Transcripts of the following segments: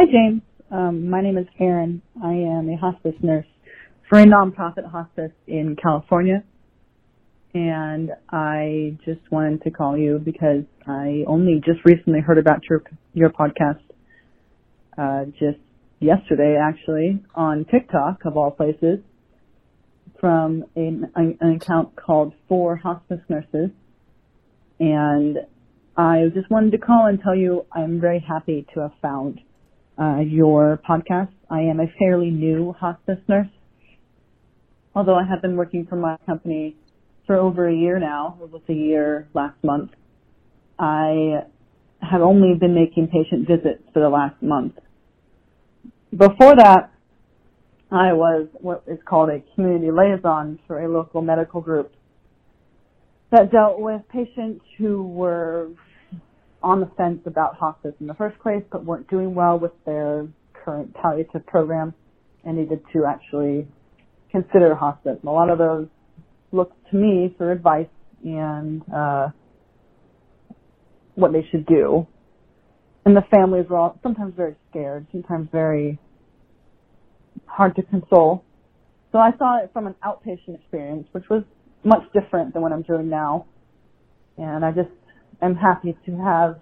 Hi, James. My name is Erin. I am a hospice nurse for a nonprofit hospice in California. And I just wanted to call you because I only just recently heard about your podcast just yesterday, actually, on TikTok, of all places, from an account called For Hospice Nurses. And I just wanted to call and tell you I'm very happy to have found your podcast. I am a fairly new hospice nurse, although I have been working for my company for over a year now. It was a year last month. I have only been making patient visits for the last month. Before that, I was what is called a community liaison for a local medical group that dealt with patients who were on the fence about hospice in the first place, but weren't doing well with their current palliative program and needed to actually consider hospice. And a lot of those looked to me for advice and what they should do. And the families were all sometimes very scared, sometimes very hard to console. So I saw it from an outpatient experience, which was much different than what I'm doing now. And I just am happy to have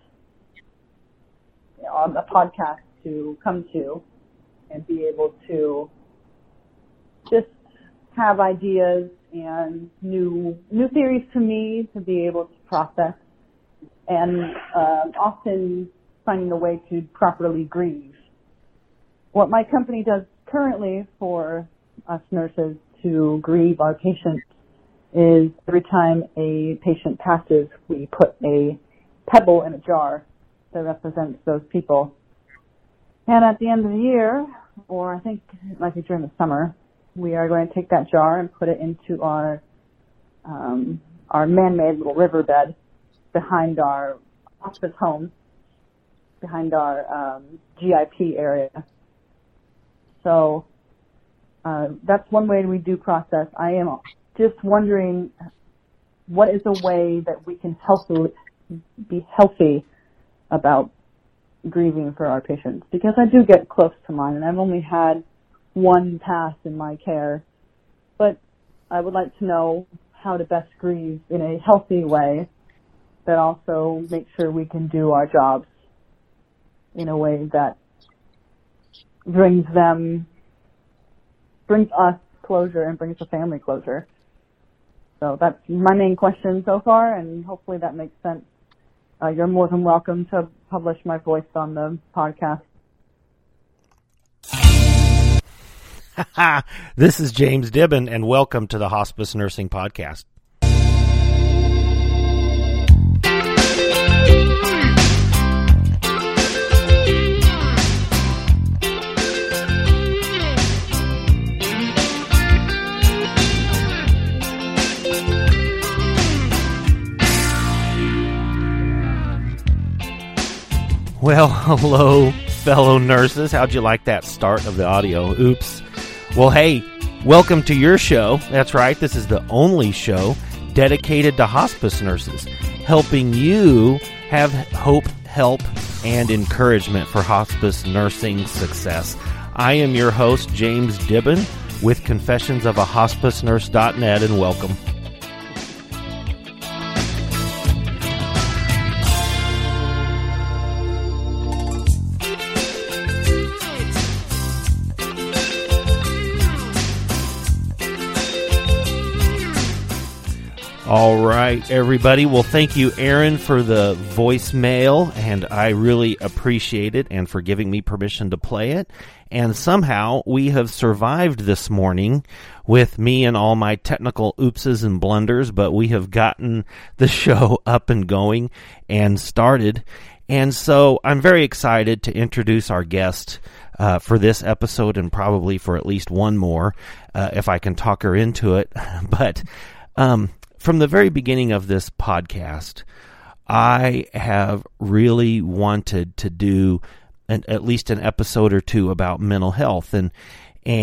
a podcast to come to and be able to just have ideas and new theories to me to be able to process, and often finding a way to properly grieve. What my company does currently for us nurses to grieve our patients is every time a patient passes, we put a pebble in a jar that represents those people. And at the end of the year, or I think it might be during the summer, we are going to take that jar and put it into our man-made little riverbed behind our hospice home, behind our GIP area. So that's one way we do process. I am just wondering, what is a way that we can be healthy about grieving for our patients? Because I do get close to mine, and I've only had one pass in my care, but I would like to know how to best grieve in a healthy way that also makes sure we can do our jobs in a way that brings us closure and brings the family closure. So that's my main question so far, and hopefully that makes sense. You're more than welcome to publish my voice on the podcast. This is James Dibben, and welcome to the Hospice Nursing Podcast. Well, hello, fellow nurses. How'd you like that start of the audio? Oops. Well, hey, welcome to your show. That's right. This is the only show dedicated to hospice nurses, helping you have hope, help, and encouragement for hospice nursing success. I am your host, James Dibben, with confessionsofahospicenurse.net, and welcome. All right, everybody. Well, thank you, Erin, for the voicemail, and I really appreciate it, and for giving me permission to play it. And somehow we have survived this morning with me and all my technical oopses and blunders, but we have gotten the show up and going and started. And so I'm very excited to introduce our guest for this episode, and probably for at least one more, if I can talk her into it. But from the very beginning of this podcast, I have really wanted to do at least an episode or two about mental health, and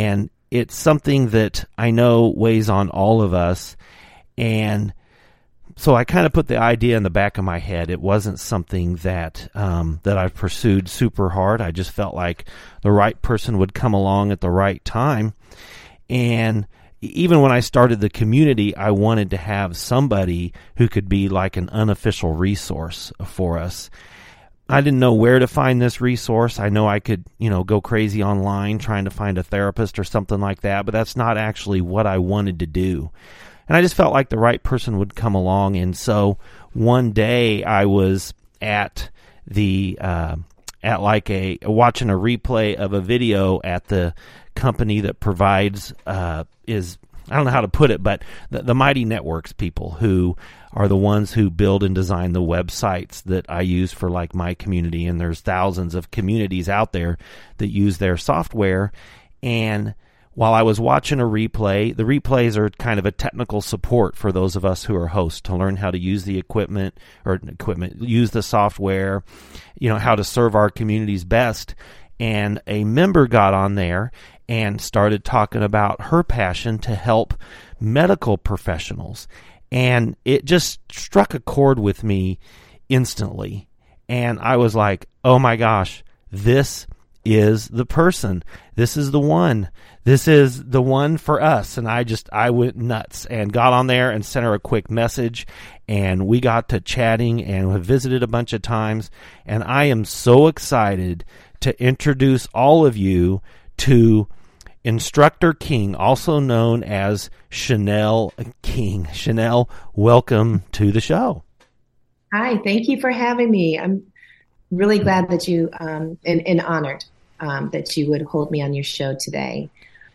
it's something that I know weighs on all of us, and So I kind of put the idea in the back of my head. It wasn't something that that I've pursued super hard. I just felt like the right person would come along at the right time. And even when I started the community, I wanted to have somebody who could be like an unofficial resource for us. I didn't know where to find this resource. I know I could, go crazy online trying to find a therapist or something like that, but that's not actually what I wanted to do. And I just felt like the right person would come along. And so one day I was at watching a replay of a video at the company that provides, I don't know how to put it, but the Mighty Networks people who are the ones who build and design the websites that I use for like my community. And there's thousands of communities out there that use their software. And while I was watching a replay, the replays are kind of a technical support for those of us who are hosts to learn how to use the use the software, how to serve our communities best. And a member got on there and started talking about her passion to help medical professionals. And it just struck a chord with me instantly. And I was like, oh my gosh, this is the person. This is the one. This is the one for us. And I went nuts and got on there and sent her a quick message. And we got to chatting and we visited a bunch of times. And I am so excited to introduce all of you to Instructor King, also known as Chanel King. Chanel, welcome to the show. Hi, thank you for having me. I'm really glad that you, and honored that you would hold me on your show today.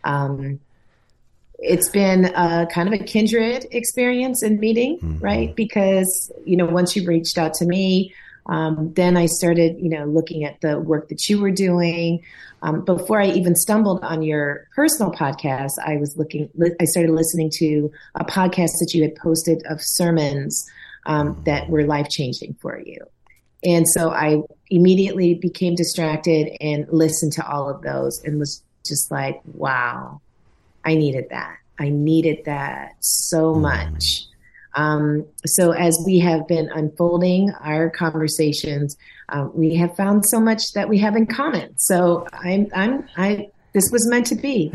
It's been kind of a kindred experience and meeting, right? Because, once you reached out to me, then I started, looking at the work that you were doing. Before I even stumbled on your personal podcast, I started listening to a podcast that you had posted of sermons that were life-changing for you. And so I immediately became distracted and listened to all of those and was just like, wow, I needed that. I needed that so much. So as we have been unfolding our conversations, we have found so much that we have in common. So this was meant to be.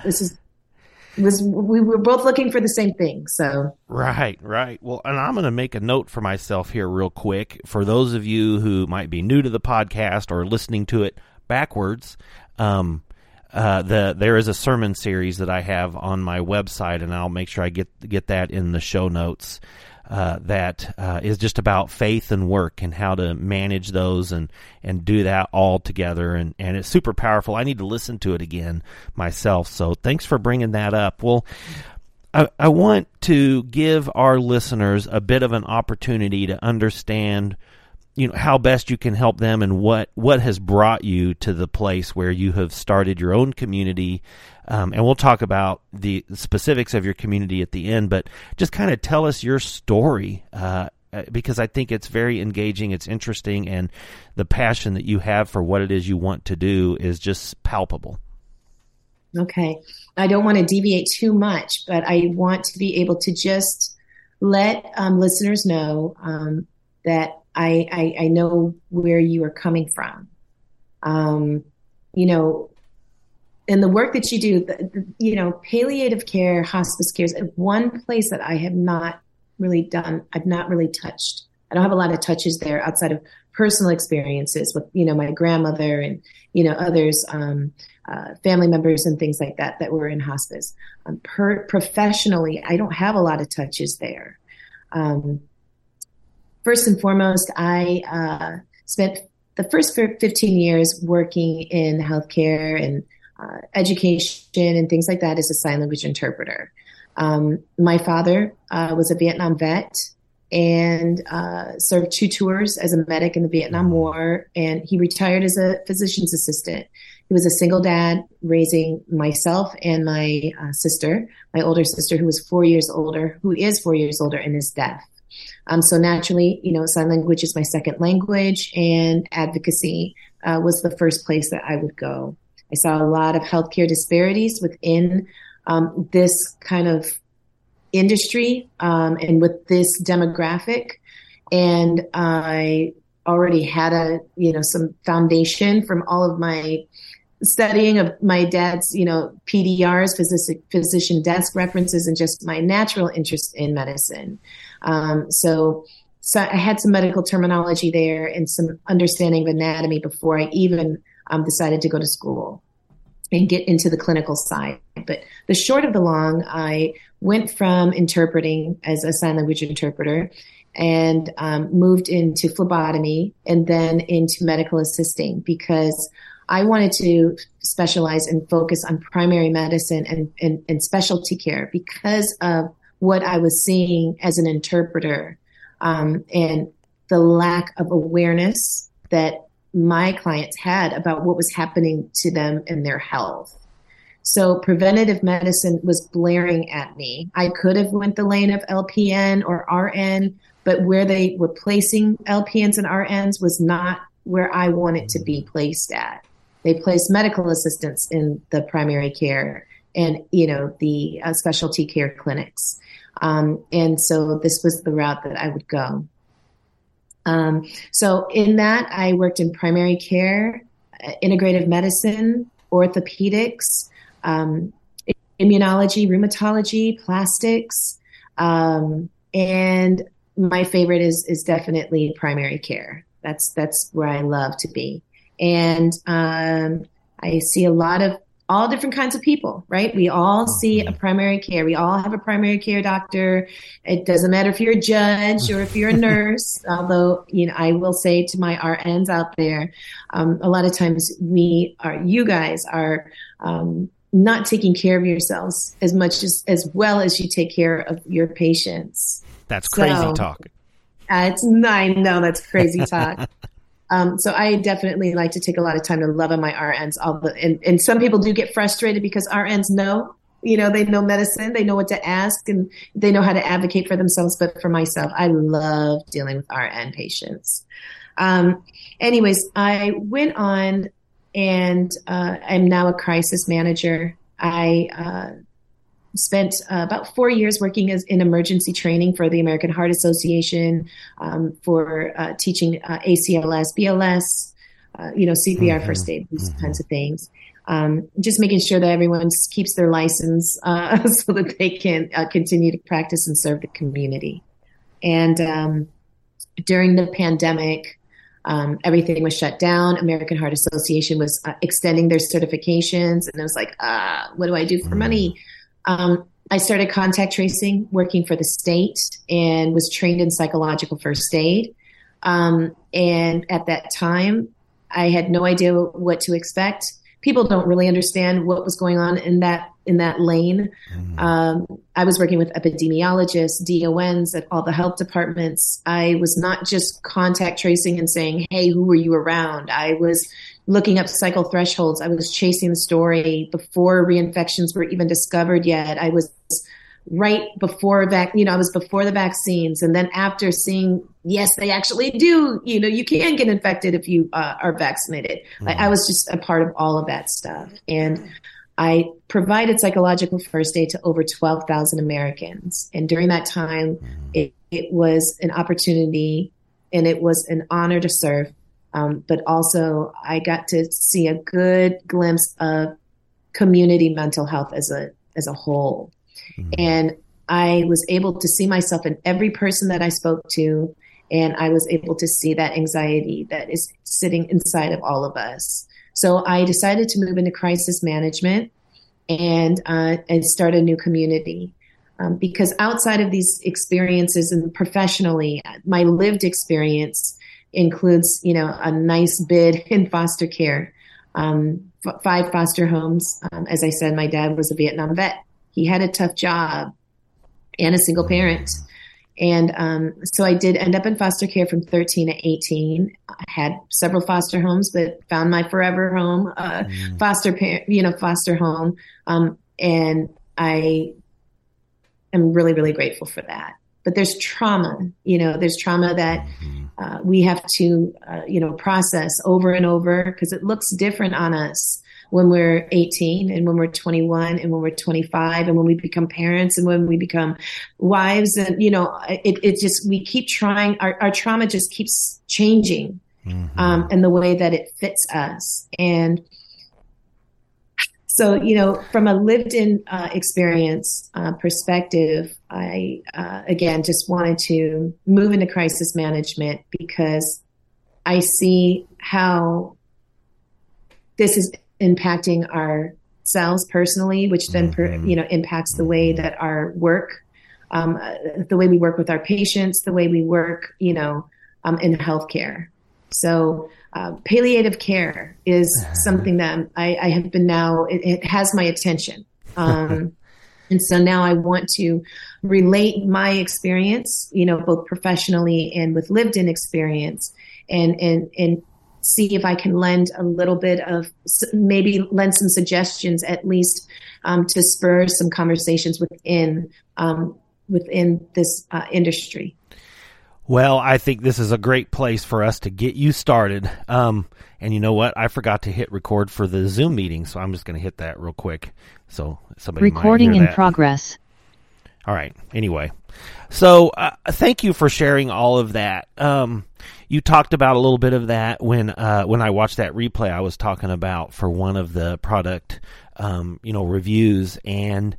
We were both looking for the same thing. So right. Well, and I'm going to make a note for myself here real quick. For those of you who might be new to the podcast or listening to it backwards, there is a sermon series that I have on my website, and I'll make sure I get that in the show notes. That is just about faith and work and how to manage those and do that all together. And it's super powerful. I need to listen to it again myself. So thanks for bringing that up. Well, I want to give our listeners a bit of an opportunity to understand, how best you can help them and what has brought you to the place where you have started your own community. And we'll talk about the specifics of your community at the end, but just kind of tell us your story, because I think it's very engaging, it's interesting, and the passion that you have for what it is you want to do is just palpable. Okay. I don't want to deviate too much, but I want to be able to just let listeners know that I know where you are coming from. And the work that you do, palliative care, hospice care is one place that I have not really done. I've not really touched. I don't have a lot of touches there outside of personal experiences with, my grandmother and, others, family members and things like that were in hospice. Professionally, I don't have a lot of touches there. First and foremost, I spent the first 15 years working in healthcare and education and things like that as a sign language interpreter. My father was a Vietnam vet and served 2 tours as a medic in the Vietnam War, and he retired as a physician's assistant. He was a single dad raising myself and my sister, my older sister, who is 4 years older, and is deaf. So naturally, sign language is my second language, and advocacy was the first place that I would go. I saw a lot of healthcare disparities within this kind of industry and with this demographic. And I already had some foundation from all of my studying of my dad's, PDRs, physician desk references, and just my natural interest in medicine. So I had some medical terminology there and some understanding of anatomy before I even decided to go to school and get into the clinical side. But the short of the long, I went from interpreting as a sign language interpreter and moved into phlebotomy and then into medical assisting because I wanted to specialize and focus on primary medicine and specialty care because of what I was seeing as an interpreter and the lack of awareness that my clients had about what was happening to them in their health. So preventative medicine was blaring at me. I could have went the lane of LPN or RN, but where they were placing LPNs and RNs was not where I wanted to be placed at. They placed medical assistants in the primary care and, the specialty care clinics. And so this was the route that I would go. So in that, I worked in primary care, integrative medicine, orthopedics, immunology, rheumatology, plastics, and my favorite is definitely primary care. That's where I love to be. And I see a lot of all different kinds of people, right? We all see a primary care. We all have a primary care doctor. It doesn't matter if you're a judge or if you're a nurse, although, I will say to my RNs out there, a lot of times you guys are not taking care of yourselves as well as you take care of your patients. That's crazy talk. I know that's crazy talk. So I definitely like to take a lot of time to love on my RNs. And some people do get frustrated because RNs know, they know medicine, they know what to ask, and they know how to advocate for themselves. But for myself, I love dealing with RN patients. Anyways, I went on and I'm now a crisis manager. I spent about 4 years working in emergency training for the American Heart Association, for teaching ACLS, BLS, CPR, first aid, these kinds of things. Just making sure that everyone keeps their license so that they can continue to practice and serve the community. And during the pandemic, everything was shut down. American Heart Association was extending their certifications, and I was like, what do I do for money? I started contact tracing, working for the state, and was trained in psychological first aid. And at that time, I had no idea what to expect. People don't really understand what was going on in that lane. I was working with epidemiologists, DONs at all the health departments. I was not just contact tracing and saying, hey, who were you around? I was looking up cycle thresholds. I was chasing the story before reinfections were even discovered yet. I was right before I was before the vaccines. And then after seeing, yes, they actually do, you can get infected if you are vaccinated. I was just a part of all of that stuff. And I provided psychological first aid to over 12,000 Americans. And during that time, it was an opportunity and it was an honor to serve. But also I got to see a good glimpse of community mental health as a whole. And I was able to see myself in every person that I spoke to. And I was able to see that anxiety that is sitting inside of all of us. So I decided to move into crisis management and start a new community. Because outside of these experiences and professionally, my lived experience includes, a nice bid in foster care, 5 foster homes. As I said, my dad was a Vietnam vet. He had a tough job and a single parent. And so I did end up in foster care from 13 to 18. I had several foster homes, but found my forever home, foster home. And I am really, really grateful for that. But there's trauma, there's trauma that we have to, process over and over because it looks different on us. when we're 18 and when we're 21 and when we're 25 and when we become parents and when we become wives. And, it just, we keep trying, our trauma just keeps changing, in the way that it fits us. And so, from a lived-in experience perspective, I, again, just wanted to move into crisis management because I see how this is impacting ourselves personally, which then, impacts the way that our work, the way we work with our patients, the way we work, in healthcare. So palliative care is something that I have been now, it has my attention. And so now I want to relate my experience, both professionally and with lived-in experience and see if I can lend a little bit of, maybe lend some suggestions at least to spur some conversations within this industry. Well, I think this is a great place for us to get you started. And you know what? I forgot to hit record for the Zoom meeting, so I'm just going to hit that real quick. So somebody recording might hear in that. Progress. All right. Anyway, so thank you for sharing all of that. You talked about a little bit of that when I watched that replay I was talking about for one of the product, reviews, and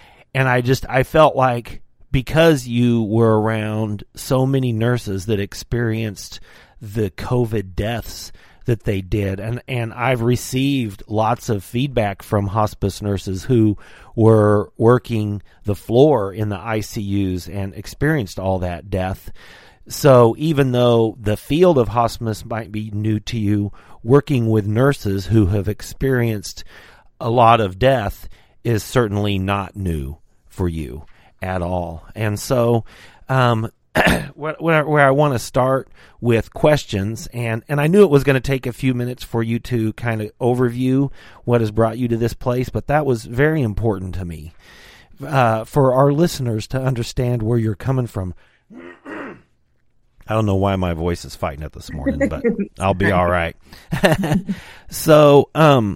I felt like, because you were around so many nurses that experienced the COVID deaths that they did, and I've received lots of feedback from hospice nurses who were working the floor in the ICUs and experienced all that death. So even though the field of hospice might be new to you, working with nurses who have experienced a lot of death is certainly not new for you at all. And so where I want to start with questions, and I knew it was going to take a few minutes for you to kind of overview what has brought you to this place, but that was very important to me for our listeners to understand where you're coming from. I don't know why my voice is fighting it this morning, but I'll be all right. So,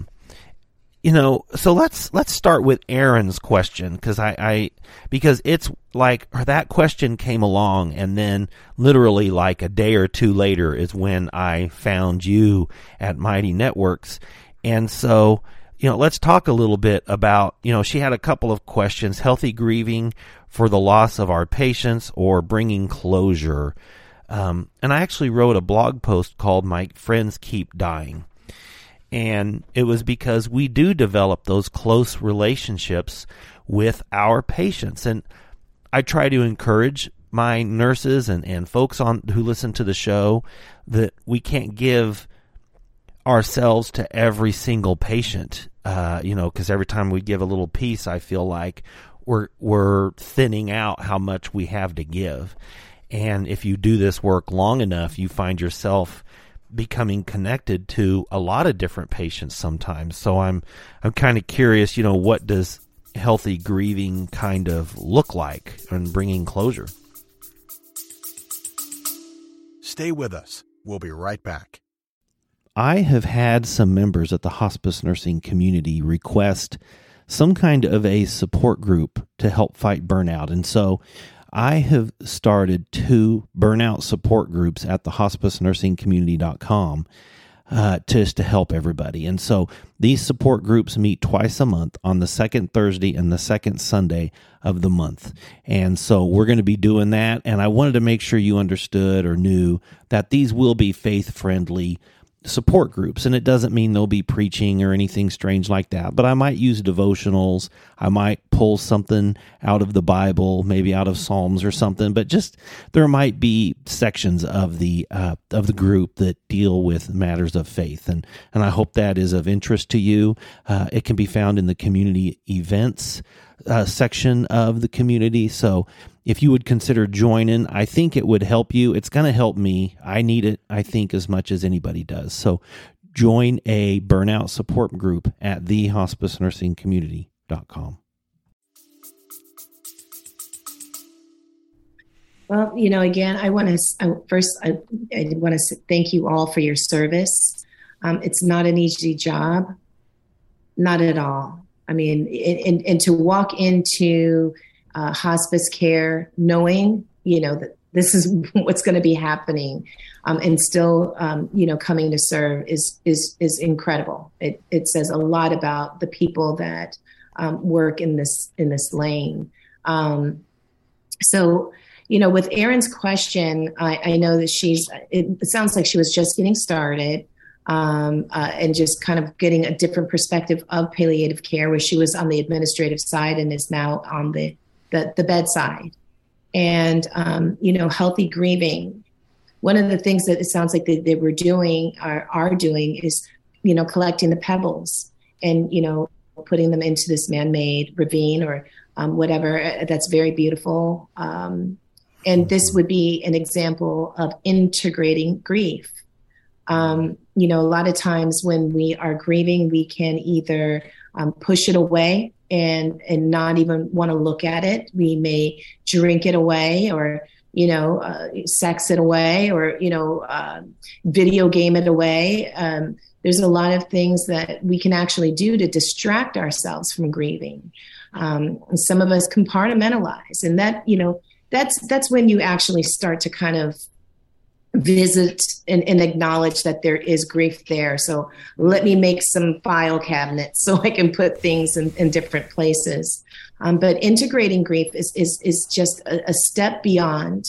so let's start with Aaron's question, because it's like that question came along, and then literally like a day or two later is when I found you at Mighty Networks. And so, let's talk a little bit about, she had a couple of questions: healthy grieving for the loss of our patients or bringing closure. And I actually wrote a blog post called "My Friends Keep Dying." And it was because we do develop those close relationships with our patients. And I try to encourage my nurses and folks who listen to the show that we can't give ourselves to every single patient, because every time we give a little piece, I feel like we're thinning out how much we have to give. And if you do this work long enough, you find yourself becoming connected to a lot of different patients sometimes. So I'm kind of curious, what does healthy grieving kind of look like and bringing closure? Stay with us. We'll be right back. I have had some members at the hospice nursing community request some kind of a support group to help fight burnout. And so I have started 2 burnout support groups at the hospicenursingcommunity.com just to help everybody. And so these support groups meet twice a month on the second Thursday and the second Sunday of the month. And so we're going to be doing that. And I wanted to make sure you understood or knew that these will be faith-friendly support groups, and it doesn't mean they'll be preaching or anything strange like that, but I might use devotionals. I might pull something out of the Bible, maybe out of Psalms or something, but just there might be sections of the group that deal with matters of faith, and I hope that is of interest to you. It can be found in the community events section of the community. So if you would consider joining, I think it would help you. It's going to help me. I need it, I think, as much as anybody does. So join a burnout support group at thehospicenursingcommunity.com. Well, again, I want to thank you all for your service. It's not an easy job. not at all. I mean, and to walk into hospice care knowing, that this is what's going to be happening, and still, coming to serve is incredible. It says a lot about the people that work in this lane. So, with Erin's question, I know that it sounds like she was just getting started, and just kind of getting a different perspective of palliative care, where she was on the administrative side and is now on the bedside. And, healthy grieving. One of the things that it sounds like they were doing, are doing, is, collecting the pebbles and, putting them into this man-made ravine or whatever. That's very beautiful. And this would be an example of integrating grief. A lot of times when we are grieving, we can either push it away and not even want to look at it. We may drink it away, or sex it away, or video game it away. There's a lot of things that we can actually do to distract ourselves from grieving. Some of us compartmentalize, and that that's when you actually start to kind of visit and acknowledge that there is grief there. So let me make some file cabinets so I can put things in different places. But integrating grief is just a step beyond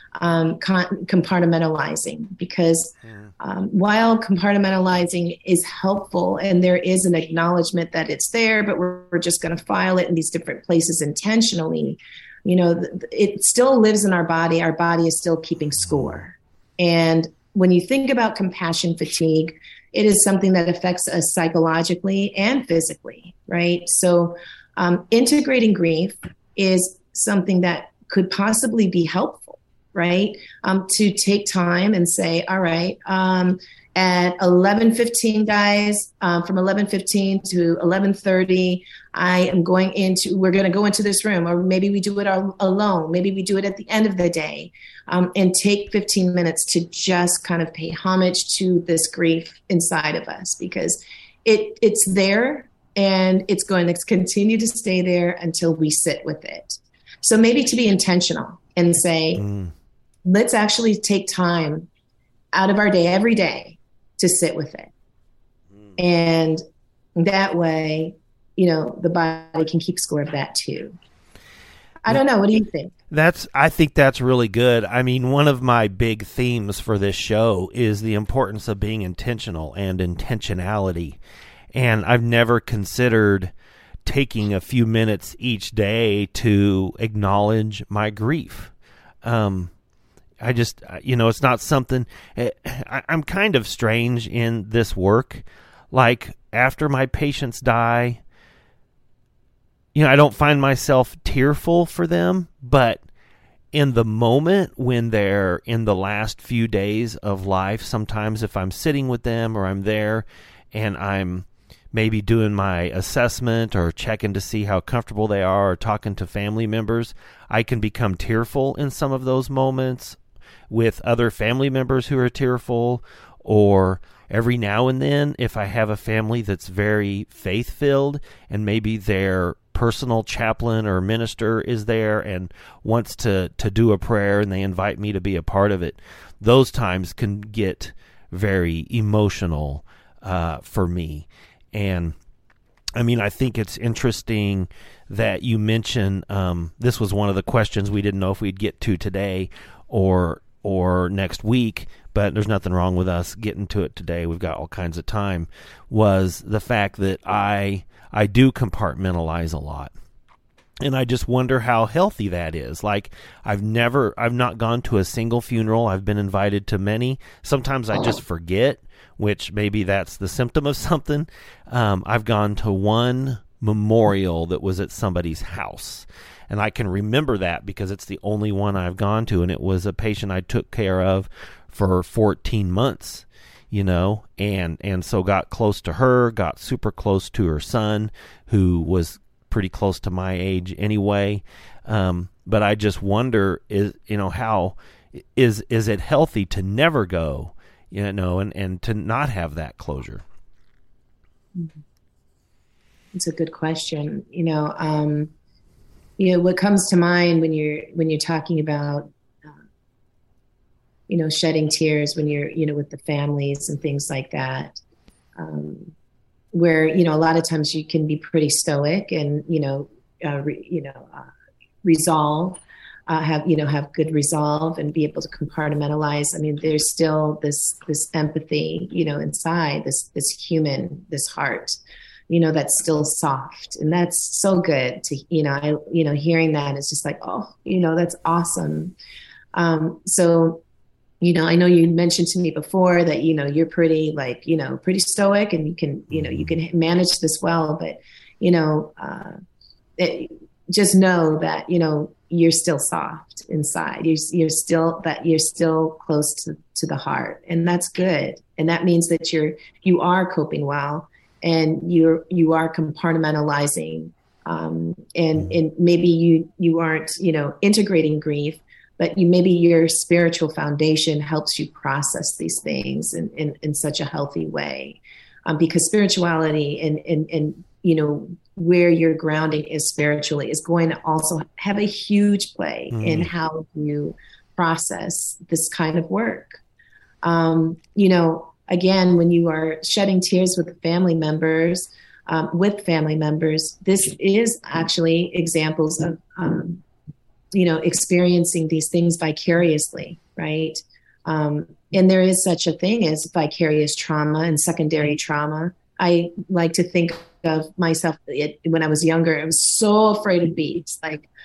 compartmentalizing, because while compartmentalizing is helpful and there is an acknowledgement that it's there, but we're just going to file it in these different places intentionally, it still lives in our body. Our body is still keeping score. And when you think about compassion fatigue, it is something that affects us psychologically and physically, right? So integrating grief is something that could possibly be helpful, right? To take time and say, all right, at 11:15, guys, from 11:15 to 11:30, we're going to go into this room, or maybe we do it alone. Maybe we do it at the end of the day, and take 15 minutes to just kind of pay homage to this grief inside of us, because it's there and it's going to continue to stay there until we sit with it. So maybe to be intentional and say, let's actually take time out of our day every day to sit with it. And that way, the body can keep score of that too. I don't know. What do you think? I think that's really good. I mean, one of my big themes for this show is the importance of being intentional and intentionality. And I've never considered taking a few minutes each day to acknowledge my grief. I just, it's not something, I'm kind of strange in this work. Like, after my patients die, I don't find myself tearful for them, but in the moment when they're in the last few days of life, sometimes if I'm sitting with them or I'm there and I'm maybe doing my assessment or checking to see how comfortable they are or talking to family members, I can become tearful in some of those moments with other family members who are tearful, or every now and then if I have a family that's very faith-filled and maybe their personal chaplain or minister is there and wants to do a prayer and they invite me to be a part of it, those times can get very emotional for me. And I mean, I think it's interesting that you mention this was one of the questions we didn't know if we'd get to today or next week, but there's nothing wrong with us getting to it today. We've got all kinds of time. Was the fact that I do compartmentalize a lot. And I just wonder how healthy that is. Like, I've not gone to a single funeral. I've been invited to many. Sometimes I just forget, which maybe that's the symptom of something. I've gone to one memorial that was at somebody's house. And I can remember that because it's the only one I've gone to. And it was a patient I took care of for 14 months, and so got close to her, got super close to her son, who was pretty close to my age anyway. But I just wonder, how is it healthy to never go, and to not have that closure? It's a good question. What comes to mind when you're talking about, shedding tears when you're, with the families and things like that, where, a lot of times you can be pretty stoic and, resolve, have good resolve and be able to compartmentalize. I mean, there's still this empathy, inside this human, this heart, that's still soft. And that's so good to, hearing that is just like, oh, that's awesome. So, I know you mentioned to me before that, you're pretty pretty stoic and you can manage this well, but, just know that, you're still soft inside. You're still close to the heart, and that's good. And that means that you are coping well, and you are compartmentalizing, and maybe you aren't, integrating grief, but maybe your spiritual foundation helps you process these things in such a healthy way, because spirituality and where your grounding is spiritually is going to also have a huge play in how you process this kind of work. Again, when you are shedding tears with family members, this is actually examples of, experiencing these things vicariously, right? And there is such a thing as vicarious trauma and secondary trauma. I like to think of myself when I was younger. I was so afraid of bees,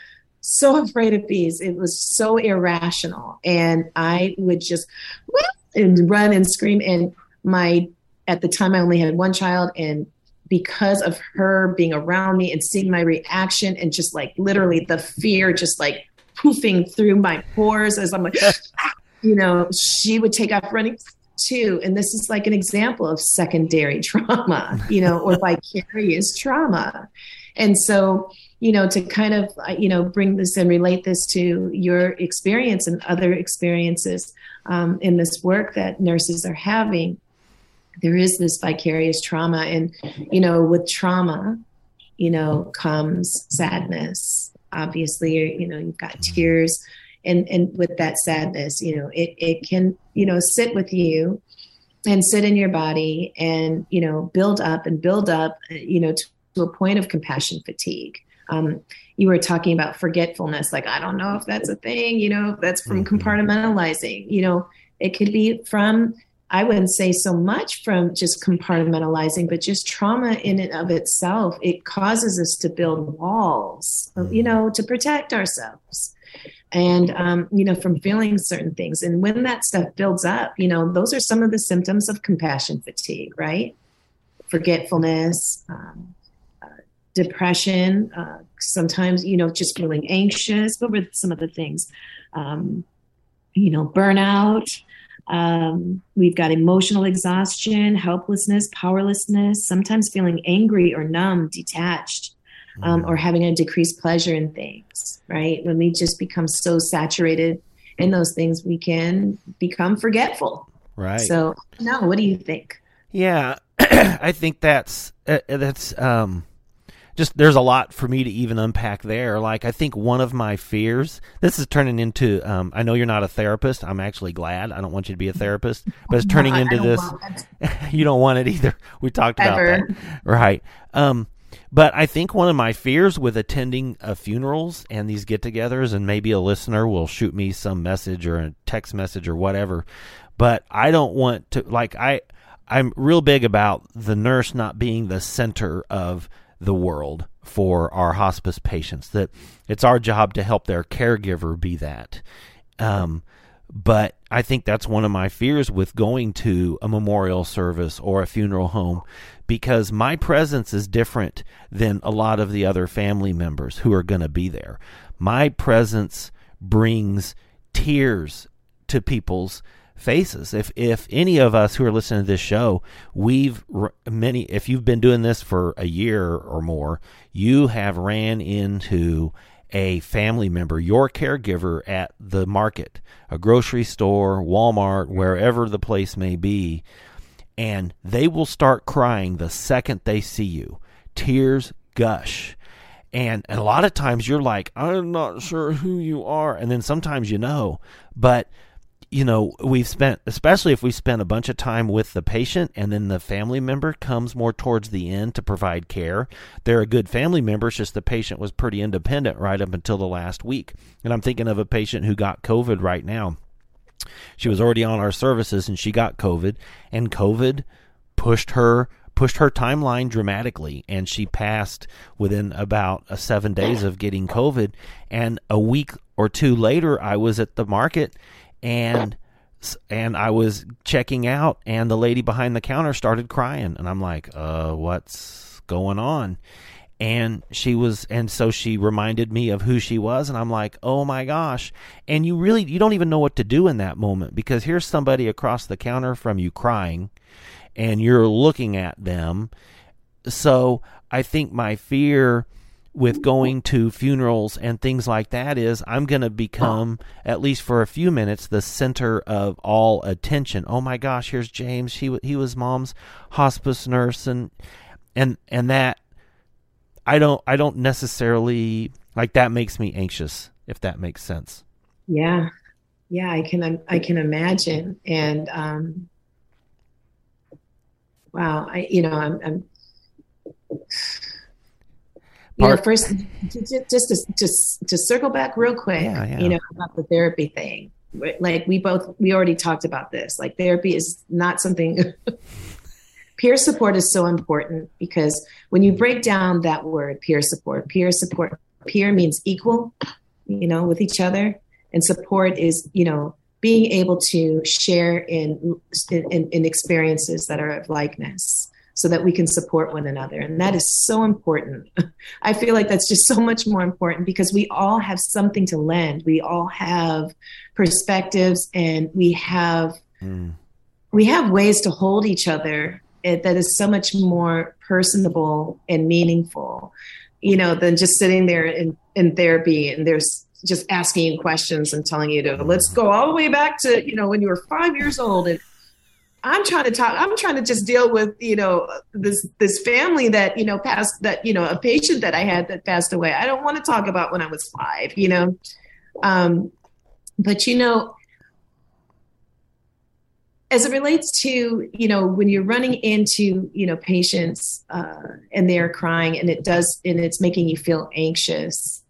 It was so irrational. And I would just and run and scream. And at the time I only had one child, and because of her being around me and seeing my reaction and just like literally the fear just like poofing through my pores as I'm like, she would take off running too. And this is like an example of secondary trauma, or vicarious trauma. And so, to kind of, bring this and relate this to your experience and other experiences in this work that nurses are having, there is this vicarious trauma. And, with trauma, comes sadness. Obviously, you've got tears. And with that sadness, it can, sit with you and sit in your body and, build up, to a point of compassion fatigue. You were talking about forgetfulness. Like, I don't know if that's a thing, if that's from compartmentalizing, it could be from, I wouldn't say so much from just compartmentalizing, but just trauma in and of itself. It causes us to build walls, to protect ourselves. And, from feeling certain things. And when that stuff builds up, those are some of the symptoms of compassion fatigue, right? Forgetfulness, depression, sometimes, just feeling anxious. What were some of the things? Burnout. We've got emotional exhaustion, helplessness, powerlessness, sometimes feeling angry or numb, detached. Or having a decreased pleasure in things, right? When we just become so saturated in those things, we can become forgetful. Right. So, no, what do you think? Yeah, I think that's just, there's a lot for me to even unpack there. Like, I think one of my fears, this is turning into, I know you're not a therapist. I'm actually glad. I don't want you to be a therapist, but it's turning into this. You don't want it either. We talked about that. Right. But I think one of my fears with attending funerals and these get-togethers, and maybe a listener will shoot me some message or a text message or whatever, but I don't want to, I'm real big about the nurse not being the center of the world for our hospice patients, that it's our job to help their caregiver be that. But I think that's one of my fears with going to a memorial service or a funeral home, because my presence is different than a lot of the other family members who are going to be there. My presence brings tears to people's faces. If any of us who are listening to this show, if you've been doing this for a year or more, you have ran into a family member, your caregiver, at the market, a grocery store, Walmart, wherever the place may be, and they will start crying the second they see you, tears gush. And a lot of times you're like, I'm not sure who you are. And then sometimes but we've spent, especially if we spent a bunch of time with the patient and then the family member comes more towards the end to provide care. They're a good family member. It's just the patient was pretty independent right up until the last week. And I'm thinking of a patient who got COVID right now. She was already on our services and she got COVID, and COVID pushed her timeline dramatically, and she passed within about 7 days of getting COVID. And a week or two later, I was at the market and I was checking out, and the lady behind the counter started crying, and I'm like, what's going on? And so she reminded me of who she was, and I'm like, oh my gosh. And you don't even know what to do in that moment, because here's somebody across the counter from you crying, and you're looking at them. So I think my fear with going to funerals and things like that is I'm going to become, at least for a few minutes, the center of all attention. Oh my gosh, here's James. He was Mom's hospice nurse, and that I don't necessarily like. That makes me anxious, if that makes sense. Yeah, I can imagine. And wow, I'm first, just to circle back real quick, about the therapy thing. Like we already talked about this. Like, therapy is not something. Peer support is so important, because when you break down that word, peer support, peer means equal, with each other, and support is, being able to share in experiences that are of likeness, so that we can support one another. And that is so important. I feel like that's just so much more important, because we all have something to lend. We all have perspectives, and we have ways to hold each other that is so much more personable and meaningful, than just sitting there in therapy and there's just asking you questions and telling you let's go all the way back to, when you were 5 years old. And I'm trying to just deal with, this family that, passed, that, a patient that I had that passed away. I don't want to talk about when I was 5, but, as it relates to, when you're running into, patients and they're crying and it's making you feel anxious,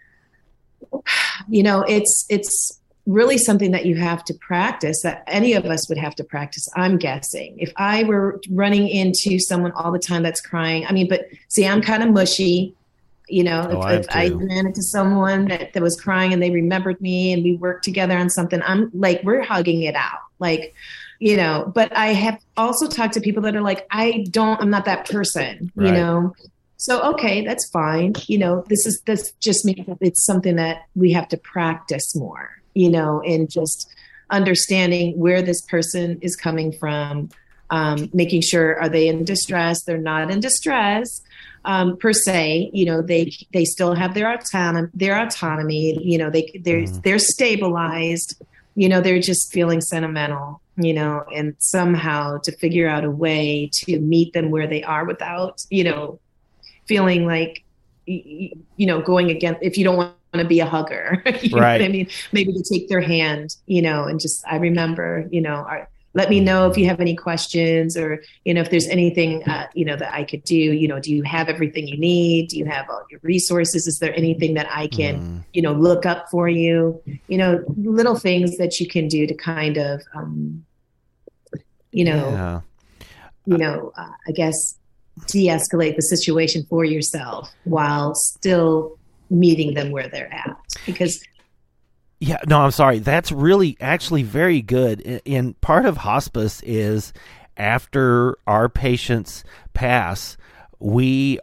it's really something that you have to practice, that any of us would have to practice, I'm guessing. If I were running into someone all the time that's crying, but see, I'm kind of mushy. If I ran into someone that was crying and they remembered me and we worked together on something, I'm like, we're hugging it out. Like, but I have also talked to people that are like, I'm not that person, right. So, okay, that's fine. This just means that it's something that we have to practice more, and just understanding where this person is coming from, making sure, are they in distress? They're not in distress. Per se, they still have their autonomy, they're stabilized, they're just feeling sentimental, and somehow to figure out a way to meet them where they are without, feeling like, going against, if you don't want to be a hugger, you know what I mean? Maybe to take their hand, and just, I remember, let me know if you have any questions, or, if there's anything, that I could do. Do you have everything you need? Do you have all your resources? Is there anything that I can, look up for you? Little things that you can do to kind of, I guess, de-escalate the situation for yourself while still meeting them where they're at. Because yeah, no, I'm sorry. That's really actually very good. And part of hospice is after our patients pass, they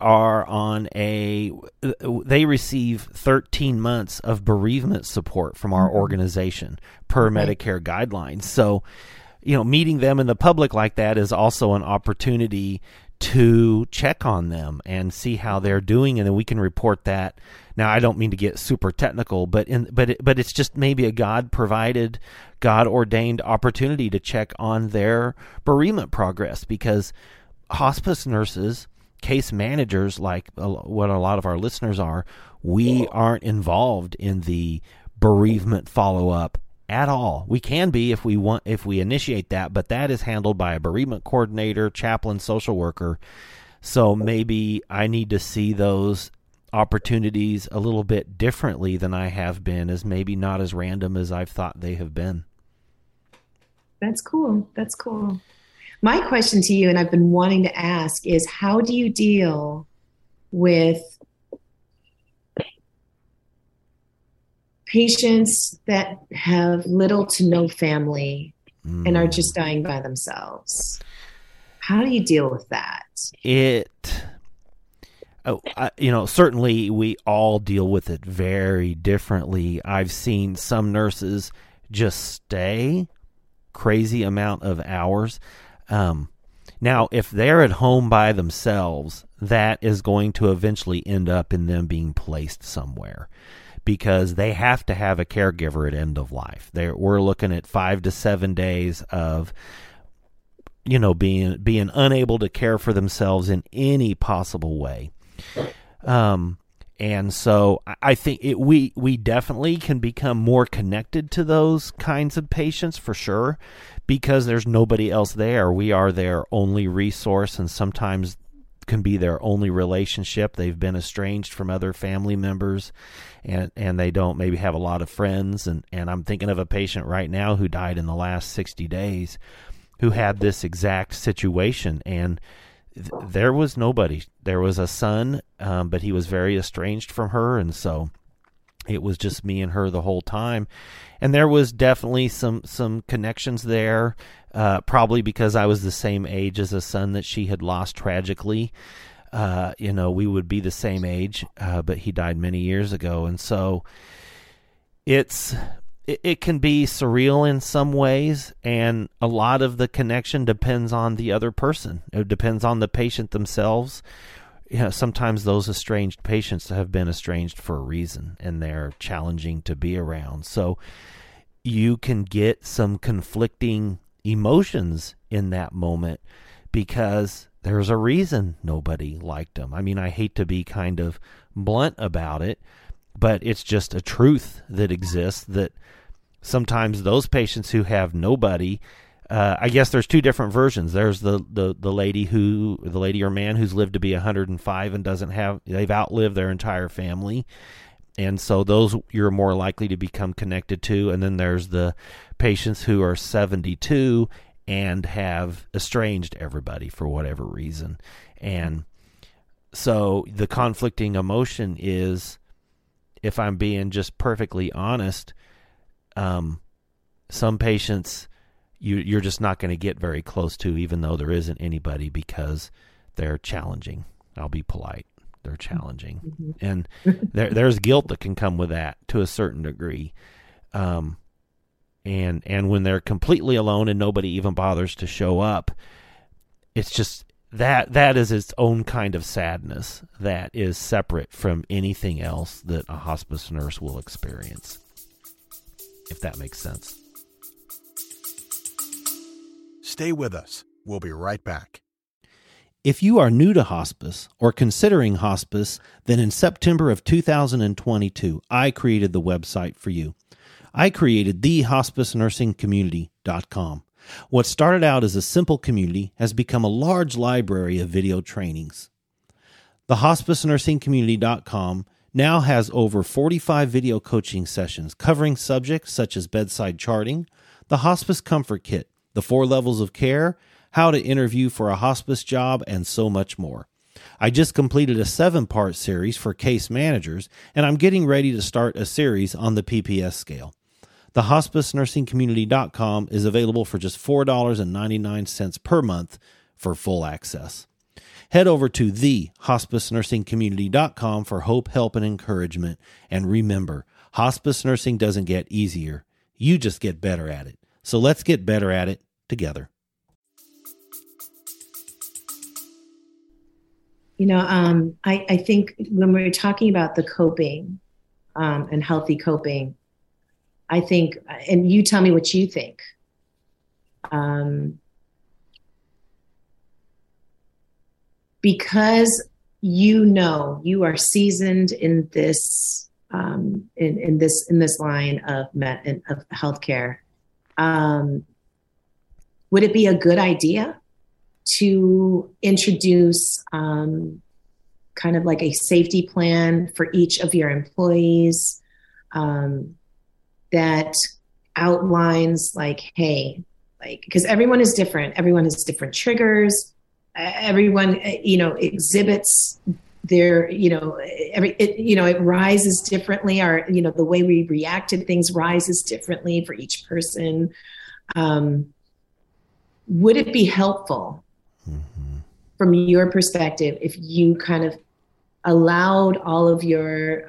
receive 13 months of bereavement support from our organization per Medicare guidelines. So, meeting them in the public like that is also an opportunity to check on them and see how they're doing, and then we can report that. Now, I don't mean to get super technical, but it's just maybe a God-provided, God-ordained opportunity to check on their bereavement progress, because hospice nurses case managers, like what a lot of our listeners are, we aren't involved in the bereavement follow-up at all. We can be if we initiate that, but that is handled by a bereavement coordinator, chaplain, social worker. So maybe I need to see those opportunities a little bit differently than I have been, as maybe not as random as I've thought they have been. That's cool. That's cool. My question to you, and I've been wanting to ask, is how do you deal with patients that have little to no family and are just dying by themselves? How do you deal with that? Certainly we all deal with it very differently. I've seen some nurses just stay crazy amount of hours. Now, if they're at home by themselves, that is going to eventually end up in them being placed somewhere, because they have to have a caregiver at end of life. We're looking at 5 to 7 days of, being unable to care for themselves in any possible way. And so I think we definitely can become more connected to those kinds of patients for sure, because there's nobody else there. We are their only resource, and sometimes can be their only relationship. They've been estranged from other family members, and they don't maybe have a lot of friends. And I'm thinking of a patient right now who died in the last 60 days who had this exact situation, and there was nobody. There was a son, but he was very estranged from her, and so it was just me and her the whole time. And there was definitely some connections there, probably because I was the same age as a son that she had lost tragically. We would be the same age, but he died many years ago, and so it can be surreal in some ways, and a lot of the connection depends on the other person. It depends on the patient themselves. Sometimes those estranged patients have been estranged for a reason, and they're challenging to be around. So you can get some conflicting emotions in that moment because there's a reason nobody liked them. I mean, I hate to be kind of blunt about it, but it's just a truth that exists, that sometimes those patients who have nobody, I guess there's two different versions. There's the lady or man who's lived to be 105 and they've outlived their entire family. And so those you're more likely to become connected to. And then there's the patients who are 72 and have estranged everybody for whatever reason. And so the conflicting emotion is, if I'm being just perfectly honest, some patients you're just not going to get very close to, even though there isn't anybody, because they're challenging. I'll be polite. They're challenging. Mm-hmm. And there's guilt that can come with that to a certain degree. And when they're completely alone and nobody even bothers to show up, it's just that is its own kind of sadness that is separate from anything else that a hospice nurse will experience, if that makes sense. Stay with us. We'll be right back. If you are new to hospice or considering hospice, then in September of 2022, I created the website for you. I created thehospicenursingcommunity.com. What started out as a simple community has become a large library of video trainings. The hospicenursingcommunity.com now has over 45 video coaching sessions covering subjects such as bedside charting, the hospice comfort kit, the 4 levels of care, how to interview for a hospice job, and so much more. I just completed a 7-part series for case managers, and I'm getting ready to start a series on the PPS scale. The hospicenursingcommunity.com is available for just $4.99 per month for full access. Head over to thehospicenursingcommunity.com for hope, help, and encouragement. And remember, hospice nursing doesn't get easier. You just get better at it. So let's get better at it together. I think when we're talking about the coping and healthy coping, I think, and you tell me what you think, because you are seasoned in this in this line of healthcare. Would it be a good idea to introduce kind of like a safety plan for each of your employees that outlines like, hey, like, because everyone is different. Everyone has different triggers. Everyone, exhibits their, it rises differently. The way we react to things rises differently for each person. Would it be helpful from your perspective if you kind of allowed all of your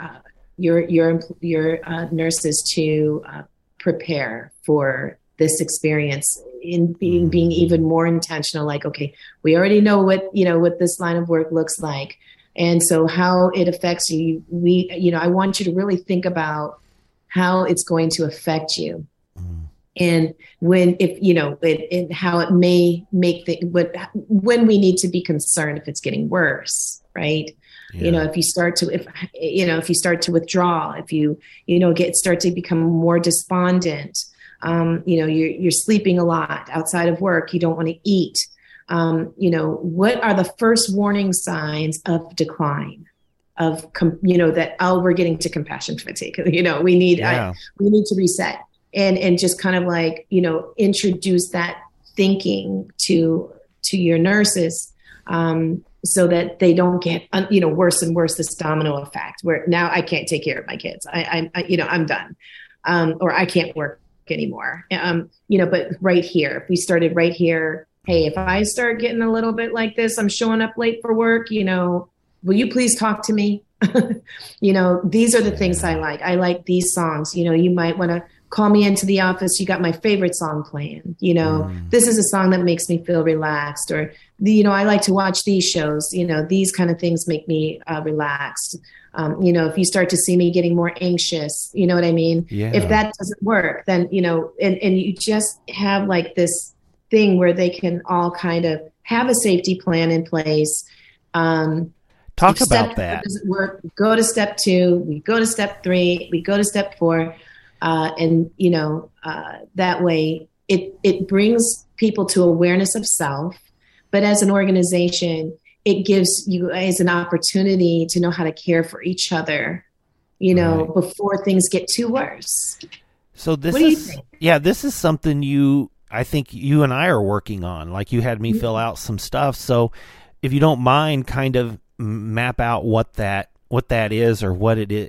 nurses to prepare for this experience in being even more intentional? Like, okay, we already know what this line of work looks like, and so how it affects you. I want you to really think about how it's going to affect you. And and how it may make when we need to be concerned if it's getting worse, right? Yeah. If you start to withdraw, if you start to become more despondent, you're sleeping a lot outside of work, you don't want to eat. What are the first warning signs of decline? We're getting to compassion fatigue. We need to reset. And just kind of like, introduce that thinking to your nurses, so that they don't get, worse and worse, this domino effect where now I can't take care of my kids. I'm done. Or I can't work anymore. But right here, if we started right here, hey, if I start getting a little bit like this, I'm showing up late for work, will you please talk to me? These are the things I like. I like these songs. You might want to call me into the office. You got my favorite song playing. This is a song that makes me feel relaxed. Or, I like to watch these shows. These kind of things make me relaxed. If you start to see me getting more anxious, you know what I mean? Yeah. If that doesn't work, then, and you just have like this thing where they can all kind of have a safety plan in place. Talk about that. Doesn't work. We go to step 2. We go to step 3. We go to step 4. That way it brings people to awareness of self, but as an organization, it gives you guys an opportunity to know how to care for each other, right, before things get too worse. So what do you think? Yeah, this is something I think you and I are working on. Like, you had me fill out some stuff. So if you don't mind, kind of map out what that is, or what it is.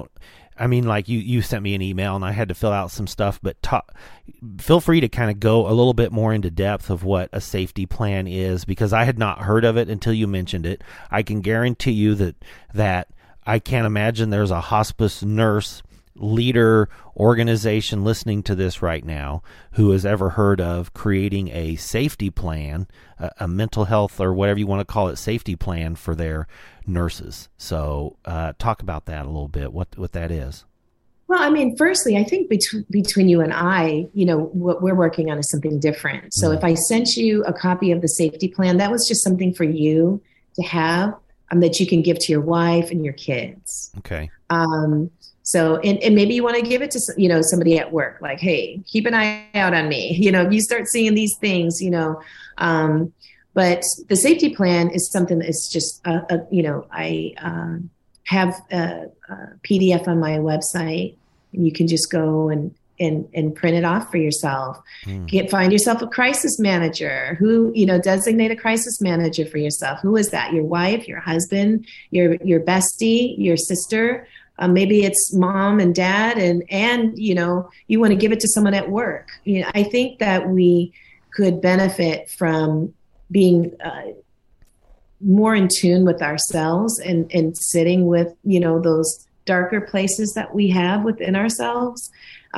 You sent me an email and I had to fill out some stuff, but feel free to kind of go a little bit more into depth of what a safety plan is, because I had not heard of it until you mentioned it. I can guarantee you that I can't imagine there's a hospice nurse leader organization listening to this right now who has ever heard of creating a safety plan, a mental health or whatever you want to call it, safety plan for their nurses. So talk about that a little bit, what that is. Well, firstly, I think between you and I, what we're working on is something different. So if I sent you a copy of the safety plan, that was just something for you to have, that you can give to your wife and your kids. Okay. So, and maybe you want to give it to, somebody at work, like, hey, keep an eye out on me. If you start seeing these things, but the safety plan is something that's just, I have a PDF on my website, and you can just go and print it off for yourself. Find yourself a crisis manager who, designate a crisis manager for yourself. Who is that? Your wife, your husband, your bestie, your sister. Maybe it's mom and dad, and you want to give it to someone at work. I think that we could benefit from being more in tune with ourselves and sitting with, those darker places that we have within ourselves,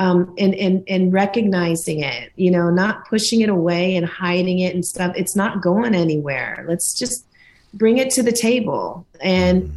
and recognizing it, not pushing it away and hiding it and stuff. It's not going anywhere. Let's just bring it to the table and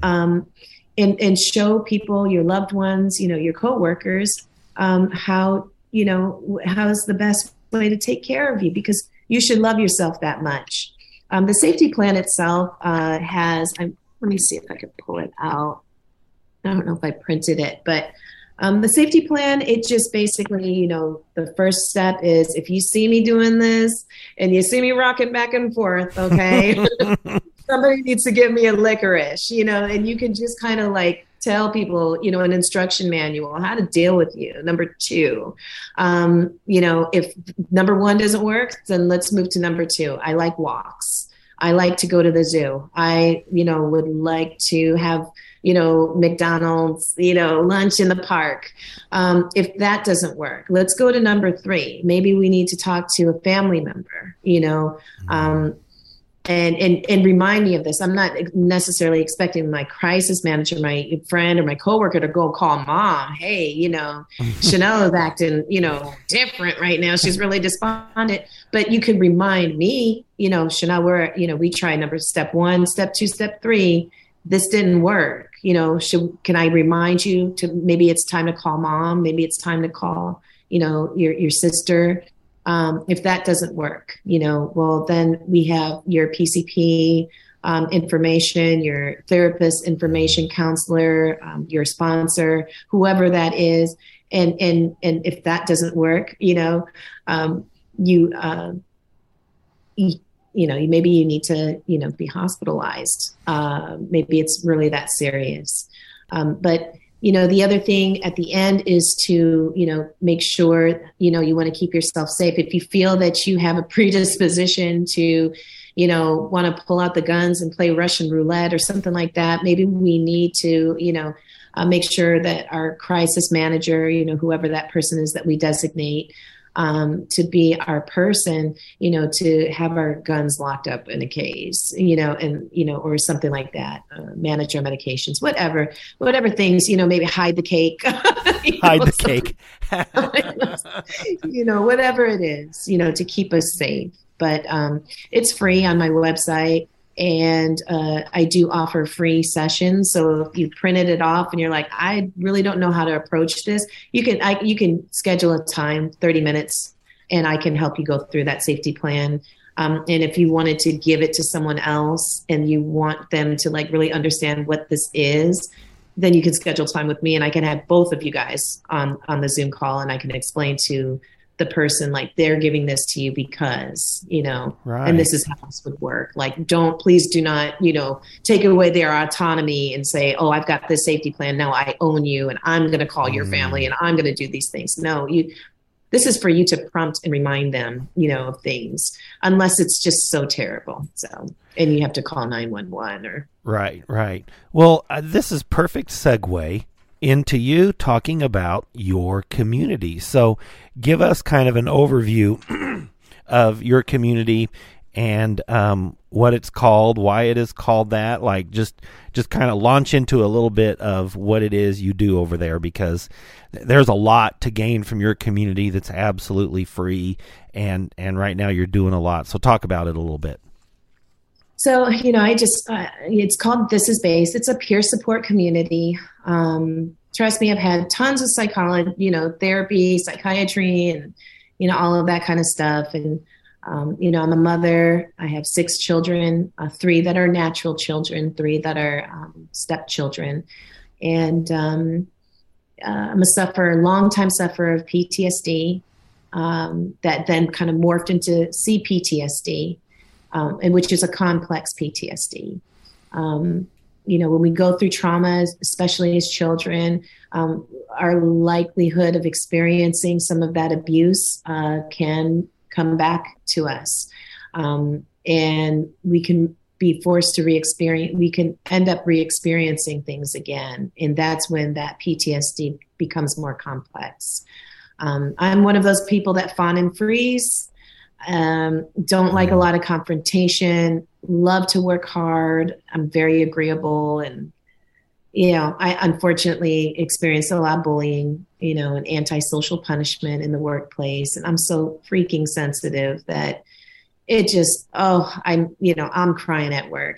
show people, your loved ones, your coworkers, how's the best way to take care of you, because you should love yourself that much. The safety plan itself let me see if I can pull it out. I don't know if I printed it, but the safety plan, it just basically, the first step is if you see me doing this and you see me rocking back and forth, okay, somebody needs to give me a licorice, and you can just kind of like tell people, an instruction manual, how to deal with you. Number 2, if number 1 doesn't work, then let's move to number 2. I like walks. I like to go to the zoo. I, would like to have, McDonald's, lunch in the park. If that doesn't work, let's go to number 3. Maybe we need to talk to a family member, and remind me of this. I'm not necessarily expecting my crisis manager, my friend, or my coworker to go call mom. Hey, Chanel is acting, different right now. She's really despondent. But you could remind me, Chanel, we tried step 1, step 2, step 3. This didn't work. Can I remind you to maybe it's time to call mom? Maybe it's time to call, your sister. If that doesn't work, well, then we have your PCP information, your therapist information, counselor, your sponsor, whoever that is. And if that doesn't work, maybe you need to, be hospitalized. Maybe it's really that serious. But the other thing at the end is to, make sure, you want to keep yourself safe. If you feel that you have a predisposition to, want to pull out the guns and play Russian roulette or something like that, maybe we need to, make sure that our crisis manager, whoever that person is that we designate, to be our person, to have our guns locked up in a case, or something like that, manage our medications, whatever things, maybe hide the cake, hide the cake, whatever it is, to keep us safe. But it's free on my website. And I do offer free sessions. So if you printed it off and you're like, I really don't know how to approach this, you can schedule a time, 30 minutes, and I can help you go through that safety plan. And if you wanted to give it to someone else and you want them to like really understand what this is, then you can schedule time with me and I can have both of you guys on the Zoom call and I can explain to the person, like, they're giving this to you because, right. And this is how this would work. Like, please do not, take away their autonomy and say, oh, I've got this safety plan. Now I own you and I'm going to call your family and I'm going to do these things. No, this is for you to prompt and remind them, of things, unless it's just so terrible. So, and you have to call 911 or. Right. Well, this is perfect segue into you talking about your community. So give us kind of an overview of your community and what it's called, why it is called that, like just kind of launch into a little bit of what it is you do over there, because there's a lot to gain from your community that's absolutely free, and right now you're doing a lot. So talk about it a little bit. So, it's called This Is Base. It's a peer support community. Trust me, I've had tons of psychology, therapy, psychiatry, and, all of that kind of stuff. And, I'm a mother. I have 6 children, 3 that are natural children, 3 that are stepchildren. And I'm a longtime sufferer of PTSD that then kind of morphed into CPTSD. And which is a complex PTSD. When we go through traumas, especially as children, our likelihood of experiencing some of that abuse can come back to us. And we can be forced to we can end up re-experiencing things again. And that's when that PTSD becomes more complex. I'm one of those people that fawn and freeze. Don't like a lot of confrontation, love to work hard. I'm very agreeable. And, I unfortunately experienced a lot of bullying, and antisocial punishment in the workplace. And I'm so freaking sensitive that it just, I'm crying at work,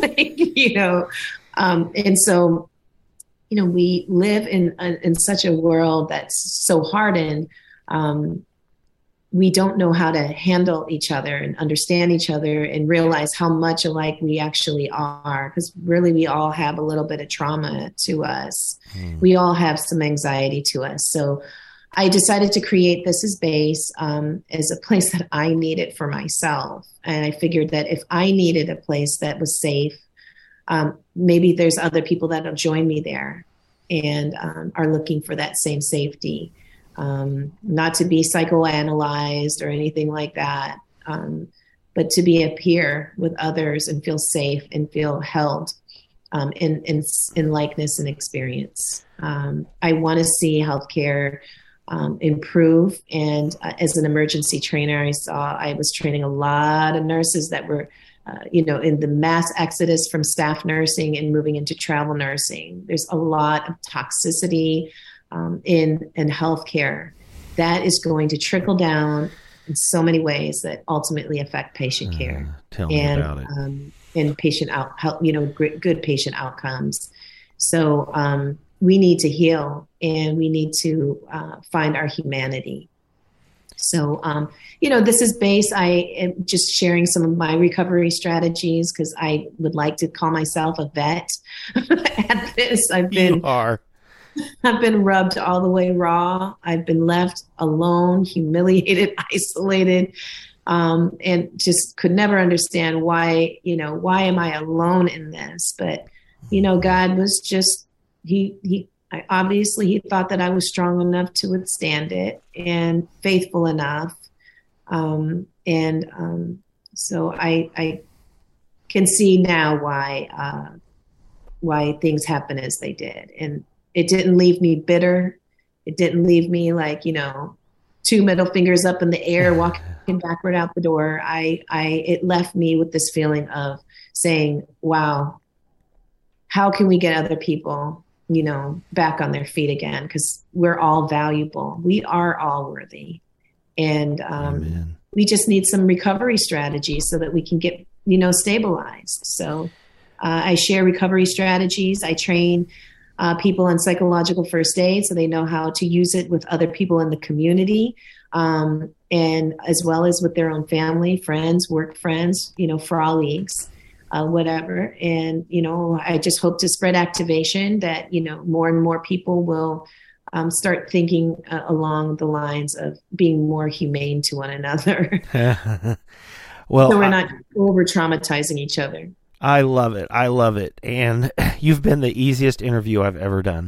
and so, we live in such a world that's so hardened, we don't know how to handle each other and understand each other and realize how much alike we actually are. Because really, we all have a little bit of trauma to us. We all have some anxiety to us. So I decided to create This Is Base as a place that I needed for myself. And I figured that if I needed a place that was safe, maybe there's other people that'll join me there and are looking for that same safety. Not to be psychoanalyzed or anything like that, but to be a peer with others and feel safe and feel held in likeness and experience. I want to see healthcare improve. And as an emergency trainer, I was training a lot of nurses that were, in the mass exodus from staff nursing and moving into travel nursing. There's a lot of toxicity in healthcare that is going to trickle down in so many ways that ultimately affect patient care. Tell me about it. And patient good patient outcomes. So we need to heal and we need to find our humanity. So, This Is Base. I am just sharing some of my recovery strategies because I would like to call myself a vet at this. You are. I've been rubbed all the way raw. I've been left alone, humiliated, isolated, and just could never understand why am I alone in this? But, God was just, he thought that I was strong enough to withstand it and faithful enough. So I can see now why things happen as they did. And it didn't leave me bitter. It didn't leave me like, two middle fingers up in the air, walking backward out the door. It left me with this feeling of saying, wow, how can we get other people, back on their feet again? Because we're all valuable. We are all worthy. And we just need some recovery strategies so that we can get, stabilized. So I share recovery strategies. I train people on psychological first aid so they know how to use it with other people in the community, and as well as with their own family, friends, work friends, colleagues, whatever. And, I just hope to spread activation that, more and more people will start thinking along the lines of being more humane to one another. Well, so we're not over-traumatizing each other. I love it. And you've been the easiest interview I've ever done.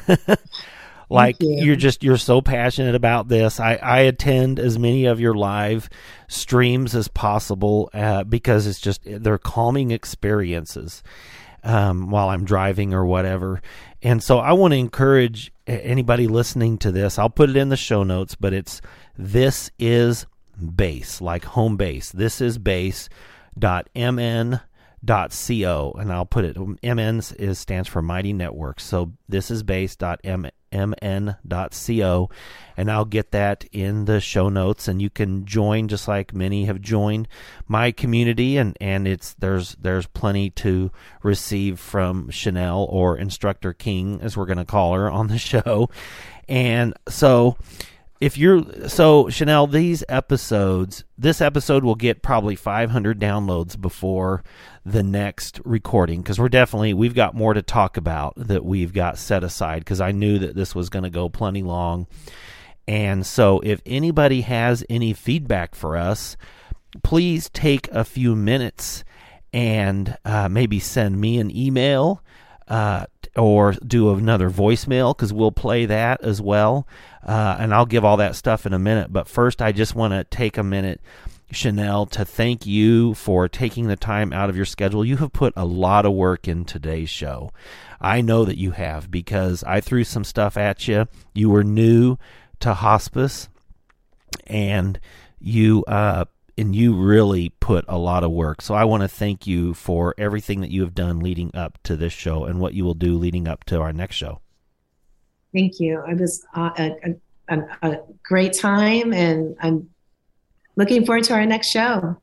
You're so passionate about this. I attend as many of your live streams as possible because they're calming experiences while I'm driving or whatever. And so I want to encourage anybody listening to this. I'll put it in the show notes, but it's This Is Base, like home base. This is base.mn.co, and I'll put it, MN stands for Mighty Networks. So this is base.mn.co, and I'll get that in the show notes, and you can join just like many have joined my community, and there's plenty to receive from Chanel, or Instructor King as we're going to call her on the show. And so Chanel, this episode will get probably 500 downloads before the next recording, because we've got more to talk about that we've got set aside, because I knew that this was going to go plenty long. And so if anybody has any feedback for us, please take a few minutes and maybe send me an email or do another voicemail, because we'll play that as well. And I'll give all that stuff in a minute. But first, I just want to take a minute, Chanel, to thank you for taking the time out of your schedule. You have put a lot of work in today's show. I know that you have, because I threw some stuff at you. You were new to hospice, and you really put a lot of work. So I want to thank you for everything that you have done leading up to this show and what you will do leading up to our next show. Thank you. It was a great time, and I'm looking forward to our next show.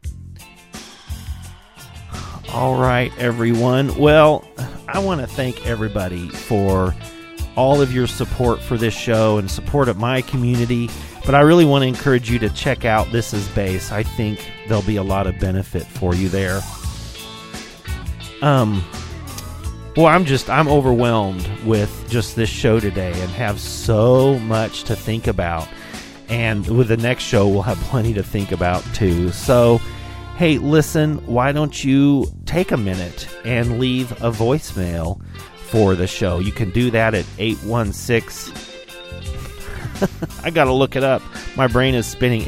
All right, everyone. Well, I want to thank everybody for all of your support for this show and support of my community. But I really want to encourage you to check out This Is Bass. I think there'll be a lot of benefit for you there. Well, I'm overwhelmed with just this show today and have so much to think about. And with the next show, we'll have plenty to think about too. So, hey, listen, why don't you take a minute and leave a voicemail for the show? You can do that at 816. I got to look it up. My brain is spinning.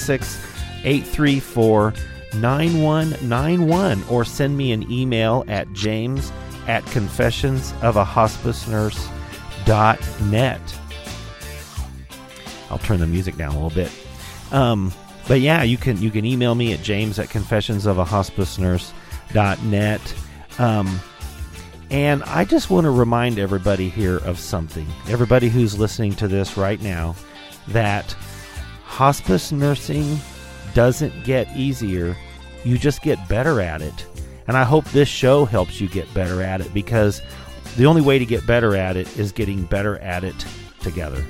816-834-9191, or send me an email at james@confessionsofahospicenurse.net. I'll turn the music down a little bit. But yeah, you can email me at james@confessionsofahospicenurse.net. And I just want to remind everybody here of something. Everybody who's listening to this right now, that hospice nursing doesn't get easier. You just get better at it. And I hope this show helps you get better at it, because the only way to get better at it is getting better at it together.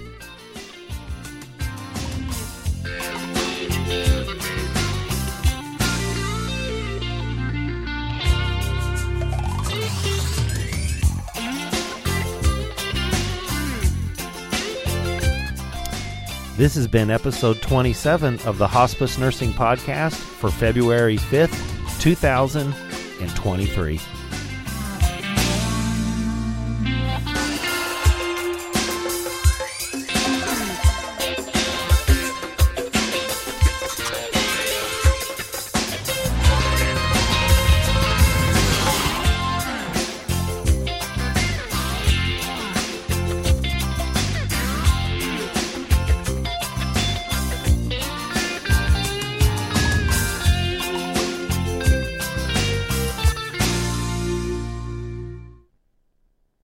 This has been episode 27 of the Hospice Nursing Podcast for February 5th, 2023.